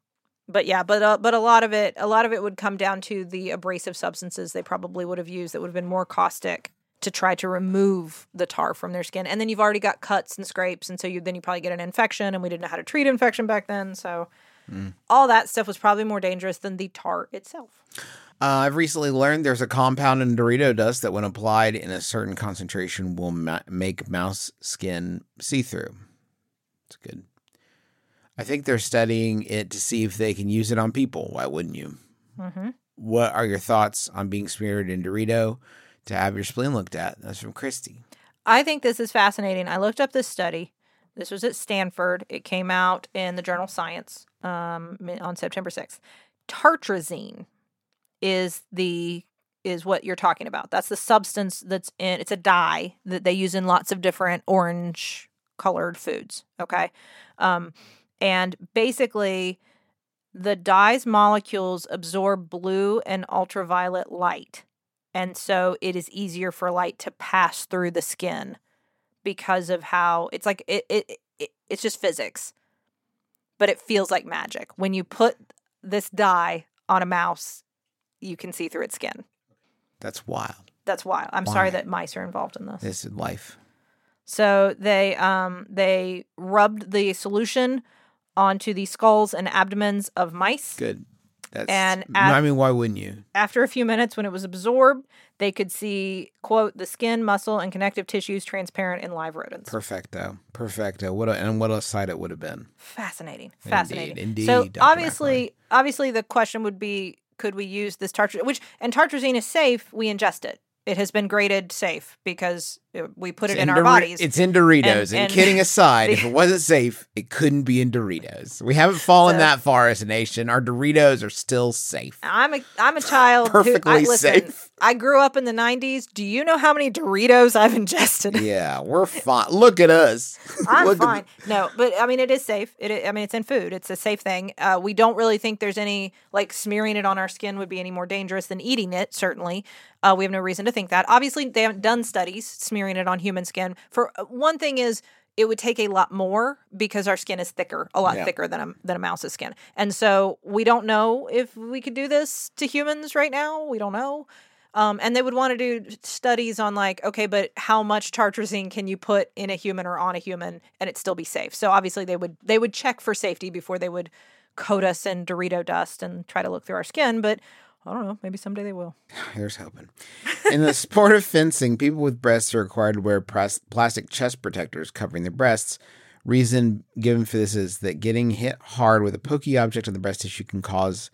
[SPEAKER 4] But yeah, but uh, but a lot of it, a lot of it would come down to the abrasive substances they probably would have used that would have been more caustic to try to remove the tar from their skin. And then you've already got cuts and scrapes, and so you then you probably get an infection, and we didn't know how to treat infection back then, so mm. all that stuff was probably more dangerous than the tar itself.
[SPEAKER 3] Uh, I've recently learned there's a compound in Dorito dust that, when applied in a certain concentration, will ma- make mouse skin see-through. It's good. I think they're studying it to see if they can use it on people. Why wouldn't you? Mm-hmm. What are your thoughts on being smeared in Dorito to have your spleen looked at? That's from Christy.
[SPEAKER 4] I think this is fascinating. I looked up this study. This was at Stanford. It came out in the journal Science um, on September sixth. Tartrazine is the is what you're talking about. That's the substance that's in. It's a dye that they use in lots of different orange colored foods. Okay. Um, And basically, the dye's molecules absorb blue and ultraviolet light. And so it is easier for light to pass through the skin because of how it's like it, it, it it's just physics. But it feels like magic. When you put this dye on a mouse, you can see through its skin.
[SPEAKER 3] That's wild.
[SPEAKER 4] That's wild. I'm
[SPEAKER 3] Why?
[SPEAKER 4] sorry that mice are involved in this.
[SPEAKER 3] This is life.
[SPEAKER 4] So they um they rubbed the solution onto the skulls and abdomens of mice.
[SPEAKER 3] Good. That's,
[SPEAKER 4] and
[SPEAKER 3] at, I mean, why wouldn't you?
[SPEAKER 4] After a few minutes, when it was absorbed, they could see, quote, the skin, muscle, and connective tissues transparent in live rodents.
[SPEAKER 3] Perfecto. Perfecto. What a, and what a sight it would have been.
[SPEAKER 4] Fascinating. Fascinating.
[SPEAKER 3] Indeed. Indeed.
[SPEAKER 4] So
[SPEAKER 3] Doctor
[SPEAKER 4] obviously,
[SPEAKER 3] McRae.
[SPEAKER 4] obviously the question would be, could we use this tartrazine? Which, and tartrazine is safe. We ingest it. It has been graded safe because we put
[SPEAKER 3] It's
[SPEAKER 4] it in,
[SPEAKER 3] in
[SPEAKER 4] our
[SPEAKER 3] Dor-
[SPEAKER 4] bodies.
[SPEAKER 3] It's in Doritos. And,
[SPEAKER 4] And- and-
[SPEAKER 3] kidding aside, if it wasn't safe, it couldn't be in Doritos. We haven't fallen
[SPEAKER 4] So-
[SPEAKER 3] that far as a nation. Our Doritos are still safe.
[SPEAKER 4] I'm a I'm a child
[SPEAKER 3] Perfectly
[SPEAKER 4] who I, listen,
[SPEAKER 3] safe.
[SPEAKER 4] I grew up in the nineties. Do you know how many Doritos I've ingested?
[SPEAKER 3] Yeah, we're fine. Look at us.
[SPEAKER 4] I'm
[SPEAKER 3] Look
[SPEAKER 4] fine.
[SPEAKER 3] At
[SPEAKER 4] No, but I mean, it is safe. It, I mean, it's in food. It's a safe thing. Uh, we don't really think there's any, like, smearing it on our skin would be any more dangerous than eating it, certainly. Uh, we have no reason to think that. Obviously, they haven't done studies smearing it on human skin. For uh, one thing is, it would take a lot more because our skin is thicker, a lot
[SPEAKER 3] Yeah.
[SPEAKER 4] thicker than a, than a mouse's skin. And so we don't know if we could do this to humans right now. We don't know. Um, and they would want to do studies on, like, okay, but how much tartrazine can you put in a human or on a human and it still be safe? So obviously they would they would check for safety before they would coat us in Dorito dust and try to look through our skin. But I don't know, maybe someday they will.
[SPEAKER 3] Here's hoping. In the sport of fencing, people with breasts are required to wear pras- plastic chest protectors covering their breasts. Reason given for this is that getting hit hard with a pokey object on the breast tissue can cause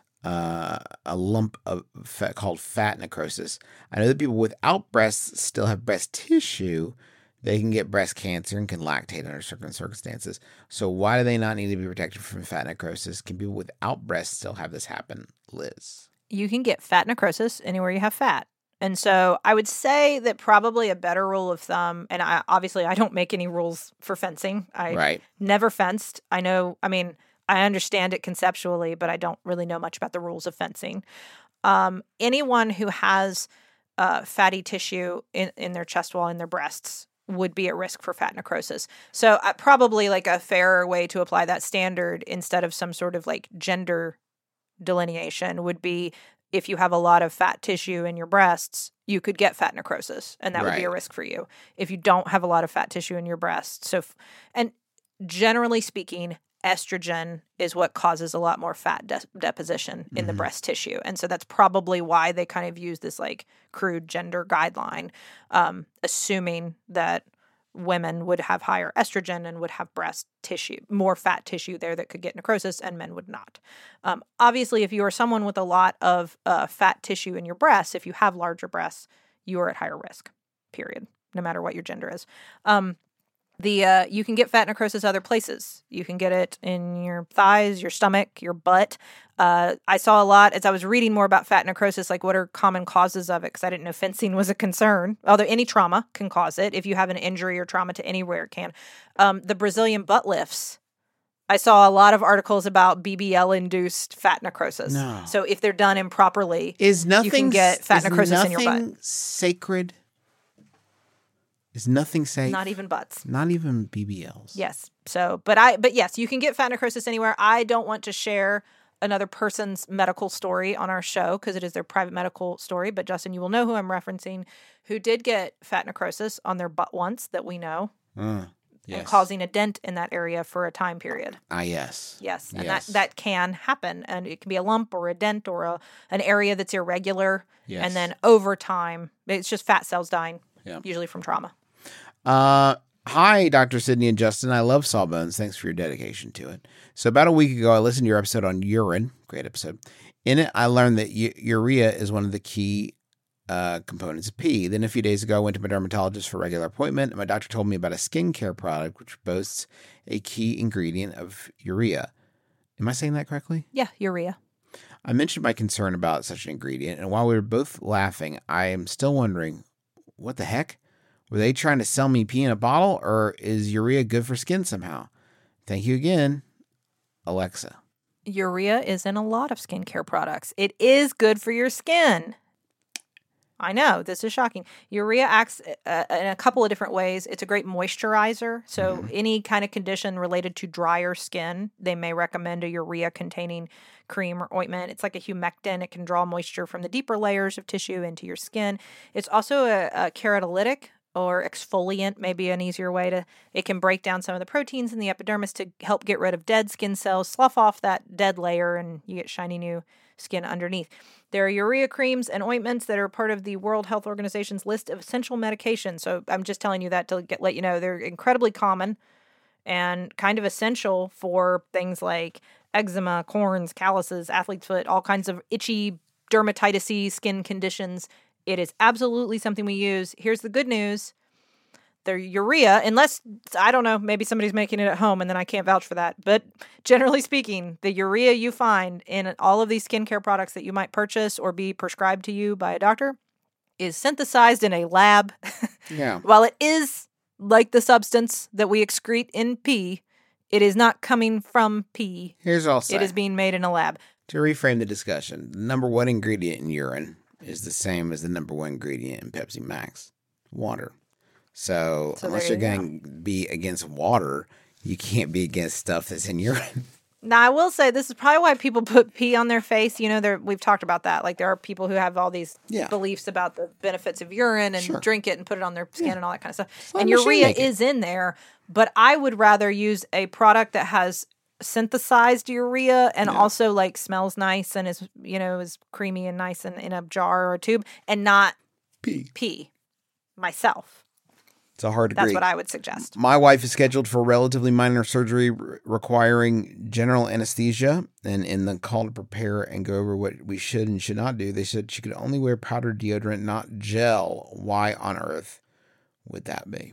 [SPEAKER 3] uh, a lump of fat called fat necrosis. I know that people without breasts still have breast tissue. They can get breast cancer and can lactate under certain circumstances. So why do they not need to be protected from fat necrosis? Can people without breasts still have this happen, Liz?
[SPEAKER 4] You can get fat necrosis anywhere you have fat. And so I would say that probably a better rule of thumb, and I, obviously I don't make any rules for fencing. I
[SPEAKER 3] Right.
[SPEAKER 4] never fenced. I know, I mean, I understand it conceptually, but I don't really know much about the rules of fencing. Um, anyone who has uh, fatty tissue in, in their chest wall, in their breasts, would be at risk for fat necrosis. So uh, probably like a fairer way to apply that standard instead of some sort of like gender delineation would be if you have a lot of fat tissue in your breasts, you could get fat necrosis, and that would be a
[SPEAKER 3] Right.
[SPEAKER 4] risk for you. If you don't have a lot of fat tissue in your breasts, so f- and generally speaking, estrogen is what causes a lot more fat de- deposition in the
[SPEAKER 3] Mhm.
[SPEAKER 4] breast tissue, and so that's probably why they kind of use this like crude gender guideline, um, assuming that women would have higher estrogen and would have breast tissue, more fat tissue there that could get necrosis, and men would not. Um, obviously, if you are someone with a lot of uh, fat tissue in your breasts, if you have larger breasts, you are at higher risk, period, no matter what your gender is. Um, the uh, you can get fat necrosis other places. You can get it in your thighs, your stomach, your butt. Uh, I saw a lot as I was reading more about fat necrosis, like what are common causes of it, because I didn't know fencing was a concern. Although any trauma can cause it. If you have an injury or trauma to anywhere, it can. Um, the Brazilian butt lifts. I saw a lot of articles about B B L-induced fat necrosis.
[SPEAKER 3] No.
[SPEAKER 4] So if they're done improperly,
[SPEAKER 3] Is nothing
[SPEAKER 4] you can get fat
[SPEAKER 3] is
[SPEAKER 4] necrosis in your butt.
[SPEAKER 3] nothing sacred? Is nothing safe?
[SPEAKER 4] Not even butts.
[SPEAKER 3] Not even B B Ls.
[SPEAKER 4] Yes. So, but I, but yes, you can get fat necrosis anywhere. I don't want to share another person's medical story on our show because it is their private medical story. But Justin, you will know who I'm referencing, who did get fat necrosis on their butt once that we know,
[SPEAKER 3] Uh, yes.
[SPEAKER 4] and causing a dent in that area for a time period.
[SPEAKER 3] Ah, yes.
[SPEAKER 4] Yes, and
[SPEAKER 3] Yes.
[SPEAKER 4] that, that can happen, and it can be a lump or a dent or a an area that's irregular,
[SPEAKER 3] Yes.
[SPEAKER 4] and then over time, it's just fat cells dying,
[SPEAKER 3] Yeah.
[SPEAKER 4] usually from trauma.
[SPEAKER 3] Uh, hi, Doctor Sydney and Justin. I love Sawbones. Thanks for your dedication to it. So about a week ago, I listened to your episode on urine. Great episode. In it, I learned that u- urea is one of the key uh, components of pee. Then a few days ago, I went to my dermatologist for a regular appointment, and my doctor told me about a skincare product which boasts a key ingredient of urea. Am I saying that correctly?
[SPEAKER 4] Yeah, urea.
[SPEAKER 3] I mentioned my concern about such an ingredient, and while we were both laughing, I am still wondering, what the heck? Were they trying to sell me pee in a bottle, or is urea good for skin somehow? Thank you again, Alexa.
[SPEAKER 4] Urea is in a lot of skincare products. It is good for your skin. I know, this is shocking. Urea acts uh, in a couple of different ways. It's a great moisturizer. So
[SPEAKER 3] Mm-hmm.
[SPEAKER 4] any kind of condition related to drier skin, they may recommend a urea-containing cream or ointment. It's like a humectant. It can draw moisture from the deeper layers of tissue into your skin. It's also a, a keratolytic or exfoliant, maybe an easier way to, it can break down some of the proteins in the epidermis to help get rid of dead skin cells, slough off that dead layer, and you get shiny new skin underneath. There are urea creams and ointments that are part of the World Health Organization's list of essential medications. So I'm just telling you that to get, let you know they're incredibly common and kind of essential for things like eczema, corns, calluses, athlete's foot, all kinds of itchy, dermatitis-y skin conditions. It is absolutely something we use. Here's the good news. The urea, unless, I don't know, maybe somebody's making it at home and then I can't vouch for that. But generally speaking, the urea you find in all of these skincare products that you might purchase or be prescribed to you by a doctor is synthesized in a lab.
[SPEAKER 3] Yeah.
[SPEAKER 4] While it is like the substance that we excrete in pee, it is not coming from pee.
[SPEAKER 3] Here's all I'll say.
[SPEAKER 4] It is being made in a lab.
[SPEAKER 3] To reframe the discussion, the number one ingredient in urine is the same as the number one ingredient in Pepsi Max, water. So,
[SPEAKER 4] So
[SPEAKER 3] unless
[SPEAKER 4] there
[SPEAKER 3] you're
[SPEAKER 4] you
[SPEAKER 3] going to be against water, you can't be against stuff that's in urine.
[SPEAKER 4] Now, I will say this is probably why people put pee on their face. You know, there we've talked about that. Like, there are people who have all these
[SPEAKER 3] Yeah.
[SPEAKER 4] beliefs about the benefits of urine and
[SPEAKER 3] Sure.
[SPEAKER 4] drink it and put it on their skin and all that kind of stuff.
[SPEAKER 3] let
[SPEAKER 4] And
[SPEAKER 3] a machine
[SPEAKER 4] urea
[SPEAKER 3] make it.
[SPEAKER 4] is in there, but I would rather use a product that has synthesized urea and
[SPEAKER 3] Yeah.
[SPEAKER 4] also like smells nice and is, you know, is creamy and nice and in a jar or a tube and not
[SPEAKER 3] Pee.
[SPEAKER 4] pee myself.
[SPEAKER 3] It's a hard to
[SPEAKER 4] That's
[SPEAKER 3] agree.
[SPEAKER 4] what I would suggest.
[SPEAKER 3] My wife is scheduled for relatively minor surgery re- requiring general anesthesia. And in the call to prepare and go over what we should and should not do, they said she could only wear powdered deodorant, not gel. Why on earth would that be?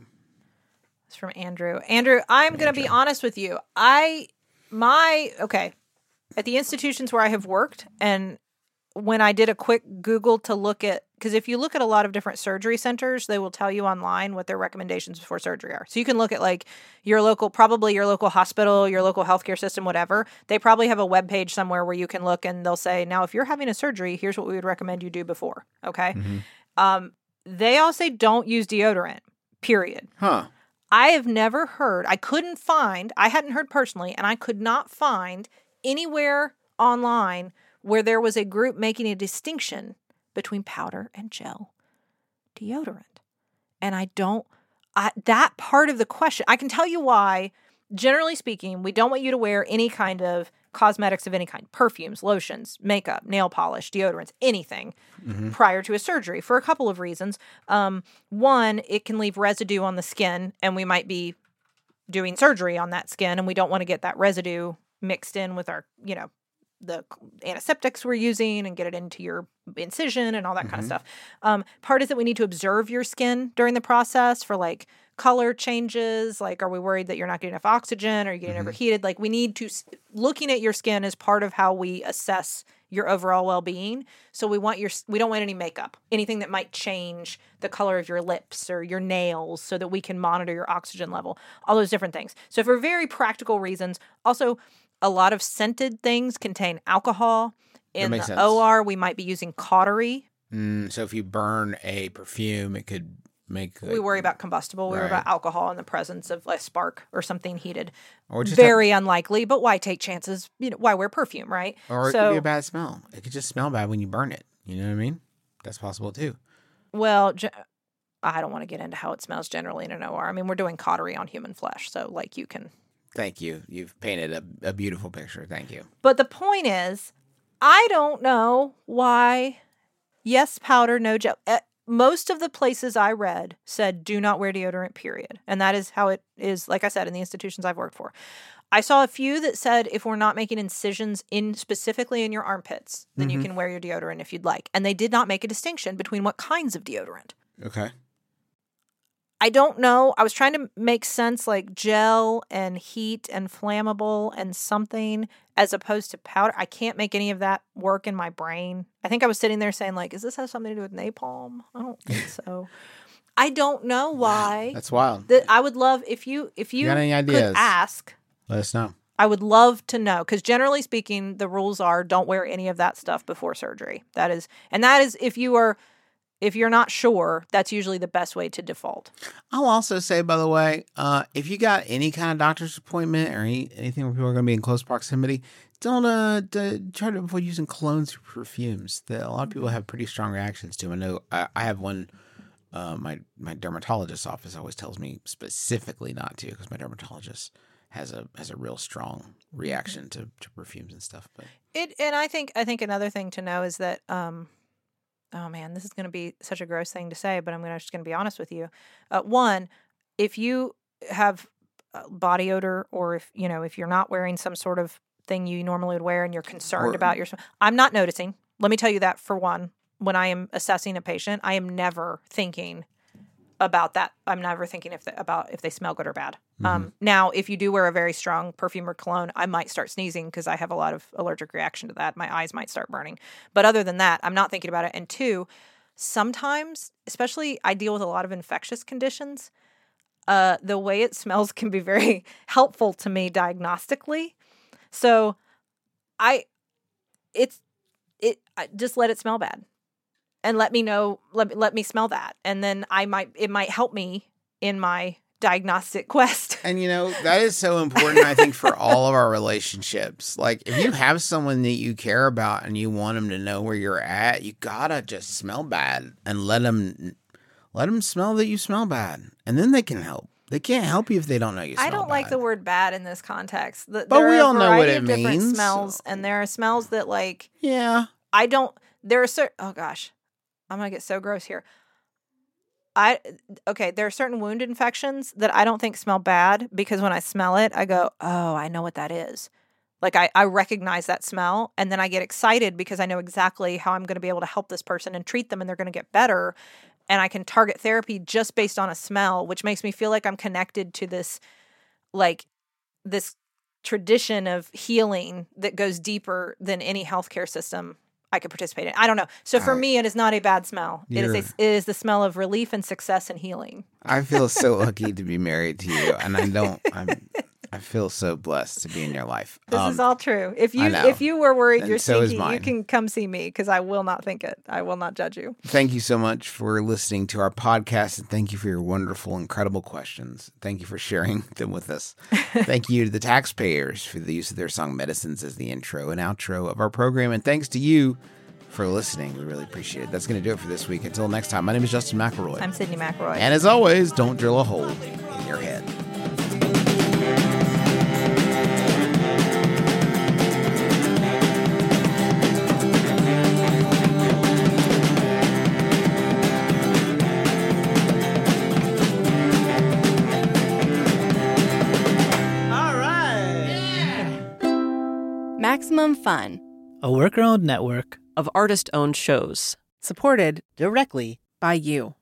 [SPEAKER 4] It's from Andrew. Andrew, I'm going to be honest with you. I, my, okay, at the institutions where I have worked, and when I did a quick Google to look at, because if you look at a lot of different surgery centers, they will tell you online what their recommendations before surgery are. So you can look at like your local, probably your local hospital, your local healthcare system, whatever. They probably have a web page somewhere where you can look and they'll say, now, if you're having a surgery, here's what we would recommend you do before. Okay. Um, they all say don't use deodorant, period.
[SPEAKER 3] Huh.
[SPEAKER 4] I have never heard, I couldn't find, I hadn't heard personally, and I could not find anywhere online where there was a group making a distinction between powder and gel deodorant. And I don't, I, that part of the question, I can tell you why. Generally speaking, we don't want you to wear any kind of cosmetics of any kind, perfumes, lotions, makeup, nail polish, deodorants, anything prior to a surgery for a couple of reasons. Um, one, it can leave residue on the skin, and we might be doing surgery on that skin, and we don't want to get that residue mixed in with our, you know, the antiseptics we're using and get it into your incision and all that kind of stuff. Um, part is that we need to observe your skin during the process for like color changes. Like, are we worried that you're not getting enough oxygen? Are you getting overheated? Like, we need to, looking at your skin is part of how we assess your overall well-being. So we want your, we don't want any makeup, anything that might change the color of your lips or your nails so that we can monitor your oxygen level, all those different things. So for very practical reasons, also, a lot of scented things contain alcohol. In
[SPEAKER 3] makes
[SPEAKER 4] the
[SPEAKER 3] sense.
[SPEAKER 4] O R, we might be using cautery.
[SPEAKER 3] Mm, so if you burn a perfume, it could make.
[SPEAKER 4] We worry about combustible. We worry
[SPEAKER 3] Right.
[SPEAKER 4] about alcohol in the presence of a spark or something heated.
[SPEAKER 3] Or just
[SPEAKER 4] Very unlikely, but why take chances? You know, why wear perfume, right?
[SPEAKER 3] Or it
[SPEAKER 4] so,
[SPEAKER 3] could be a bad smell. It could just smell bad when you burn it. You know what I mean? That's possible too.
[SPEAKER 4] well, ge- I don't want to get into how it smells generally in an O R. I mean, we're doing cautery on human flesh, so like you can.
[SPEAKER 3] Thank you. You've painted a, a beautiful picture. Thank you.
[SPEAKER 4] But the point is, I don't know why. Yes, powder, no gel. Eh, Most of the places I read said do not wear deodorant, period. And that is how it is, like I said, in the institutions I've worked for. I saw a few that said if we're not making incisions in specifically in your armpits, then you can wear your deodorant if you'd like. And they did not make a distinction between what kinds of deodorant.
[SPEAKER 3] Okay.
[SPEAKER 4] I don't know. I was trying to make sense like gel and heat and flammable and something as opposed to powder. I can't make any of that work in my brain. I think I was sitting there saying like, does this have something to do with napalm? I don't think so. I don't know why.
[SPEAKER 3] That's wild.
[SPEAKER 4] That I would love if you if you,
[SPEAKER 3] got any
[SPEAKER 4] could
[SPEAKER 3] ideas?
[SPEAKER 4] ask.
[SPEAKER 3] Let us know.
[SPEAKER 4] I would love to know because generally speaking, the rules are don't wear any of that stuff before surgery. That is, and that is if you are. If you're not sure, that's usually the best way to default.
[SPEAKER 3] I'll also say, by the way, uh, if you got any kind of doctor's appointment or any, anything where people are going to be in close proximity, don't uh, d- try to avoid using colognes or perfumes. That a lot of people have pretty strong reactions to. I know I, I have one. Uh, my my dermatologist's office always tells me specifically not to because my dermatologist has a has a real strong reaction to, to perfumes and stuff. But
[SPEAKER 4] It and I think I think another thing to know is that. Um, Oh man, this is going to be such a gross thing to say, but I'm gonna, just going to be honest with you. Uh, one, if you have uh, body odor, or if you know if you're not wearing some sort of thing you normally would wear, and you're concerned
[SPEAKER 3] Or-
[SPEAKER 4] about your, I'm not noticing. Let me tell you that for one. When I am assessing a patient, I am never thinking about that. I'm never thinking if they, about if they smell good or bad.
[SPEAKER 3] Mm-hmm.
[SPEAKER 4] Um, now, if you do wear a very strong perfume or cologne, I might start sneezing because I have a lot of allergic reaction to that. My eyes might start burning. But other than that, I'm not thinking about it. And two, sometimes, especially I deal with a lot of infectious conditions, uh, the way it smells can be very helpful to me diagnostically. So I, it's, it, I just let it smell bad. And let me know, let me, let me smell that. And then I might, it might help me in my diagnostic quest.
[SPEAKER 3] And you know, that is so important, I think, for all of our relationships. Like, if you have someone that you care about and you want them to know where you're at, you gotta just smell bad and let them, let them smell that you smell bad. And then they can help. They can't help you if they don't know you smell
[SPEAKER 4] I don't
[SPEAKER 3] bad.
[SPEAKER 4] like the word bad in this context. The,
[SPEAKER 3] But
[SPEAKER 4] there
[SPEAKER 3] we
[SPEAKER 4] are
[SPEAKER 3] all
[SPEAKER 4] a
[SPEAKER 3] know what
[SPEAKER 4] variety
[SPEAKER 3] it
[SPEAKER 4] of different
[SPEAKER 3] means.
[SPEAKER 4] smells, and there are smells that, like,
[SPEAKER 3] Yeah.
[SPEAKER 4] I don't, there are certain, oh gosh, I'm going to get so gross here. I, okay, there are certain wound infections that I don't think smell bad because when I smell it, I go, oh, I know what that is. Like, I, I recognize that smell, and then I get excited because I know exactly how I'm going to be able to help this person and treat them, and they're going to get better. And I can target therapy just based on a smell, which makes me feel like I'm connected to this, like, this tradition of healing that goes deeper than any healthcare system I could participate in. I don't know. So for
[SPEAKER 3] I-
[SPEAKER 4] me, it is not a bad smell. It is a,
[SPEAKER 3] You're-
[SPEAKER 4] it is the smell of relief and success and healing.
[SPEAKER 3] I feel so lucky to be married to you, and I don't. I'm. I feel so blessed to be in your life.
[SPEAKER 4] This
[SPEAKER 3] Um,
[SPEAKER 4] is all true. If
[SPEAKER 3] I
[SPEAKER 4] you
[SPEAKER 3] know.
[SPEAKER 4] if you were worried
[SPEAKER 3] And
[SPEAKER 4] you're
[SPEAKER 3] so is
[SPEAKER 4] stinky, you
[SPEAKER 3] mine.
[SPEAKER 4] can come see me because I will not think it. I will not judge you.
[SPEAKER 3] Thank you so much for listening to our podcast, and thank you for your wonderful, incredible questions. Thank you for sharing them with us. Thank you to the taxpayers for the use of their song Medicines as the intro and outro of our program. And thanks to you for listening. We really appreciate it. That's going to do it for this week. Until next time, my name is Justin McElroy.
[SPEAKER 4] I'm Sydney McElroy.
[SPEAKER 3] And as always, don't drill a hole in your head.
[SPEAKER 2] All right.
[SPEAKER 6] Maximum Fun.
[SPEAKER 7] A worker-owned network
[SPEAKER 5] Of artist-owned shows.
[SPEAKER 8] Supported directly by you.